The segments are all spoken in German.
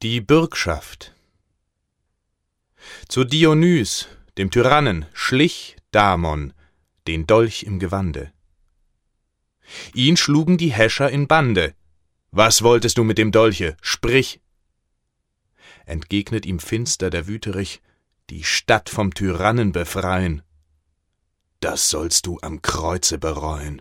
Die Bürgschaft. Zu Dionys, dem Tyrannen, schlich Damon, den Dolch im Gewande. Ihn schlugen die Häscher in Bande. »Was wolltest du mit dem Dolche? Sprich!« Entgegnet ihm finster der Wüterich, »Die Stadt vom Tyrannen befreien. Das sollst du am Kreuze bereuen.«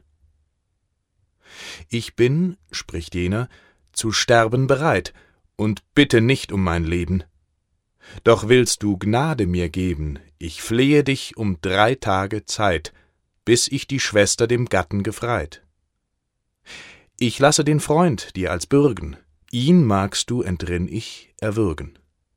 »Ich bin«, spricht jener, »zu sterben bereit und bitte nicht um mein Leben. Doch willst du Gnade mir geben, ich flehe dich um 3 Tage Zeit, bis ich die Schwester dem Gatten gefreit. Ich lasse den Freund dir als bürgen, ihn magst du, entrinn ich, erwürgen.«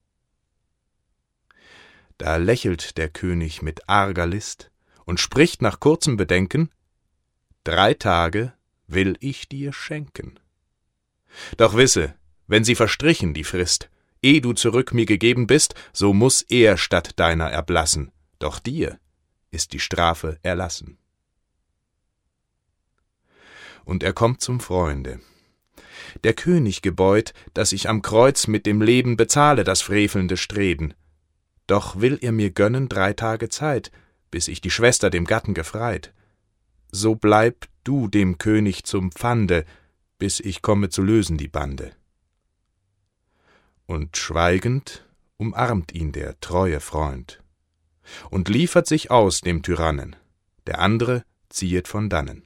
Da lächelt der König mit arger List und spricht nach kurzem Bedenken: »3 Tage will ich dir schenken. Doch wisse, wenn sie verstrichen, die Frist, eh du zurück mir gegeben bist, so muß er statt deiner erblassen, doch dir ist die Strafe erlassen.« Und er kommt zum Freunde. »Der König gebeut, dass ich am Kreuz mit dem Leben bezahle das frevelnde Streben. Doch will er mir gönnen 3 Tage Zeit, bis ich die Schwester dem Gatten gefreit. So bleib du dem König zum Pfande, bis ich komme zu lösen die Bande.« Und schweigend umarmt ihn der treue Freund und liefert sich aus dem Tyrannen, der andre ziehet von dannen.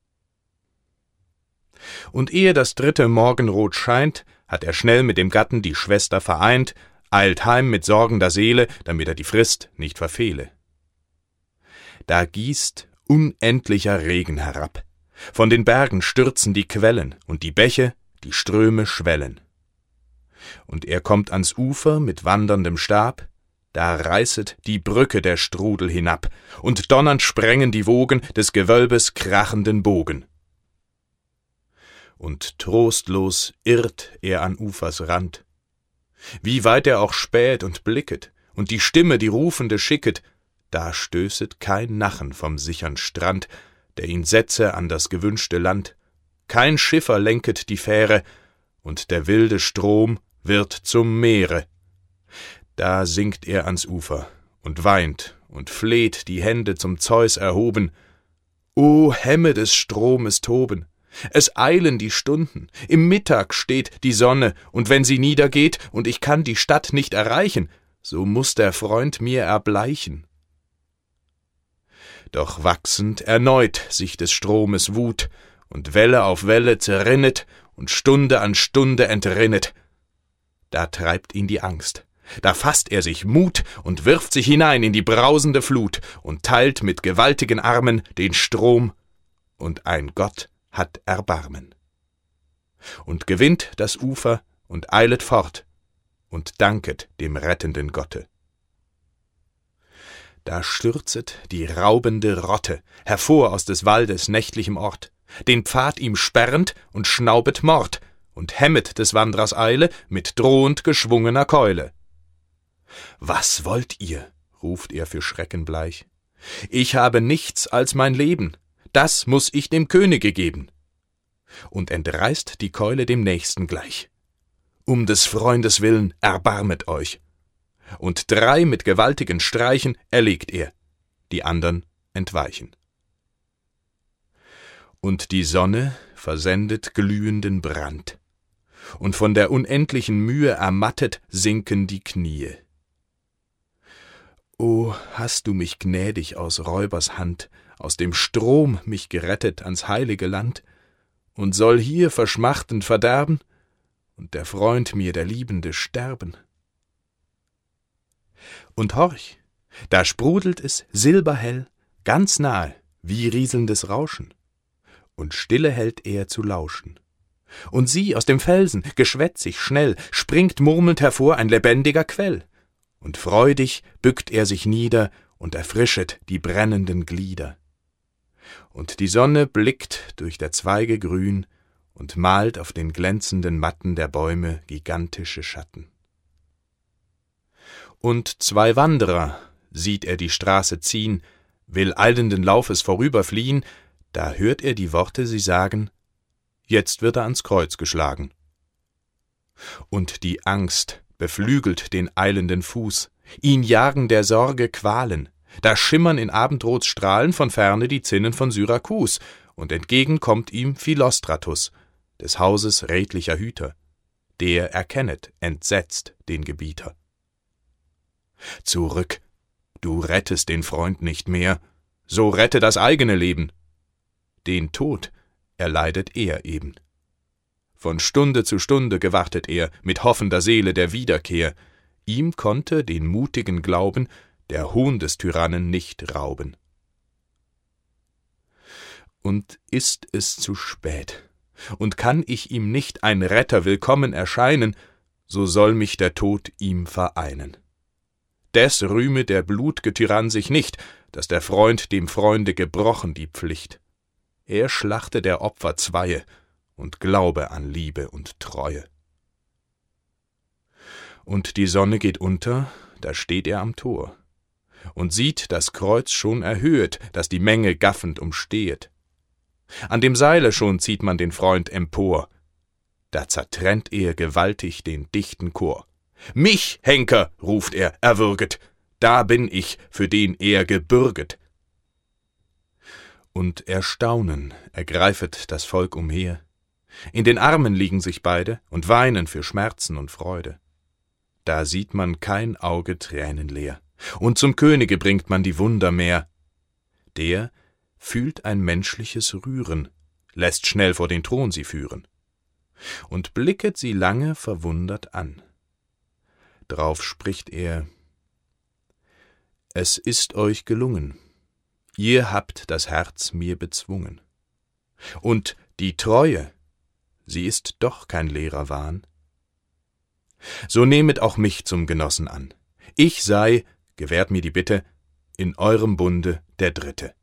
Und ehe das 3. Morgenrot scheint, hat er schnell mit dem Gatten die Schwester vereint, eilt heim mit sorgender Seele, damit er die Frist nicht verfehle. Da gießt unendlicher Regen herab, von den Bergen stürzen die Quellen, und die Bäche, die Ströme schwellen. Und er kommt ans Ufer mit wanderndem Stab, da reißet die Brücke der Strudel hinab, und donnernd sprengen die Wogen des Gewölbes krachenden Bogen. Und trostlos irrt er an Ufers Rand. Wie weit er auch späht und blicket, und die Stimme, die Rufende schicket, da stößet kein Nachen vom sichern Strand, der ihn setze an das gewünschte Land. Kein Schiffer lenket die Fähre, und der wilde Strom wird zum Meere. Da sinkt er ans Ufer und weint und fleht, die Hände zum Zeus erhoben. »O Hemme des Stromes Toben! Es eilen die Stunden, im Mittag steht die Sonne, und wenn sie niedergeht und ich kann die Stadt nicht erreichen, so muß der Freund mir erbleichen.« Doch wachsend erneut sich des Stromes Wut, und Welle auf Welle zerrinnet und Stunde an Stunde entrinnet. Da treibt ihn die Angst, da fasst er sich Mut und wirft sich hinein in die brausende Flut und teilt mit gewaltigen Armen den Strom, und ein Gott hat Erbarmen. Und gewinnt das Ufer und eilet fort und danket dem rettenden Gotte. Da stürzet die raubende Rotte hervor aus des Waldes nächtlichem Ort, den Pfad ihm sperrend und schnaubet Mord und hemmet des Wandrers Eile mit drohend geschwungener Keule. »Was wollt ihr?« ruft er für Schrecken bleich. »Ich habe nichts als mein Leben, das muß ich dem Könige geben.« Und entreißt die Keule dem Nächsten gleich. »Um des Freundes willen erbarmet euch!« Und 3 mit gewaltigen Streichen erlegt er, die andern entweichen. Und die Sonne versendet glühenden Brand, und von der unendlichen Mühe ermattet sinken die Knie. »O, hast du mich gnädig aus Räubers Hand, aus dem Strom mich gerettet ans heilige Land, und soll hier verschmachtend verderben, und der Freund mir, der Liebende, sterben?« Und horch, da sprudelt es silberhell, ganz nahe, wie rieselndes Rauschen, und stille hält er zu lauschen. Und sieh, aus dem Felsen, geschwätzig, schnell, springt murmelnd hervor ein lebendiger Quell, und freudig bückt er sich nieder und erfrischet die brennenden Glieder. Und die Sonne blickt durch der Zweige grün und malt auf den glänzenden Matten der Bäume gigantische Schatten. Und 2 Wanderer sieht er die Straße ziehen, will eilenden Laufes vorüberfliehen, da hört er die Worte sie sagen: Jetzt wird er ans Kreuz geschlagen. Und die Angst beflügelt den eilenden Fuß, ihn jagen der Sorge Qualen, da schimmern in Abendrots Strahlen von ferne die Zinnen von Syrakus, und entgegen kommt ihm Philostratus, des Hauses redlicher Hüter, der erkennet entsetzt den Gebieter. Zurück, du rettest den Freund nicht mehr, so rette das eigene Leben. Den Tod erleidet er eben. Von Stunde zu Stunde gewartet er mit hoffender Seele der Wiederkehr. Ihm konnte den mutigen Glauben der Hohn des Tyrannen nicht rauben. Und ist es zu spät, und kann ich ihm nicht ein Retter willkommen erscheinen, so soll mich der Tod ihm vereinen. Des rühme der blut'ge Tyrann sich nicht, dass der Freund dem Freunde gebrochen die Pflicht. Er schlachte der Opfer Zweie und glaube an Liebe und Treue. Und die Sonne geht unter, da steht er am Tor und sieht das Kreuz schon erhöhet, das die Menge gaffend umstehet. An dem Seile schon zieht man den Freund empor, da zertrennt er gewaltig den dichten Chor. »Mich, Henker«, ruft er, erwürget, »da bin ich, für den er gebürget.« Und Erstaunen ergreifet das Volk umher, in den Armen liegen sich beide und weinen für Schmerzen und Freude. Da sieht man kein Auge tränenleer, und zum Könige bringt man die Wunder mehr. Der fühlt ein menschliches Rühren, lässt schnell vor den Thron sie führen und blicket sie lange verwundert an. Drauf spricht er: »Es ist euch gelungen, ihr habt das Herz mir bezwungen. Und die Treue, sie ist doch kein leerer Wahn. So nehmet auch mich zum Genossen an. Ich sei, gewährt mir die Bitte, in eurem Bunde der Dritte.«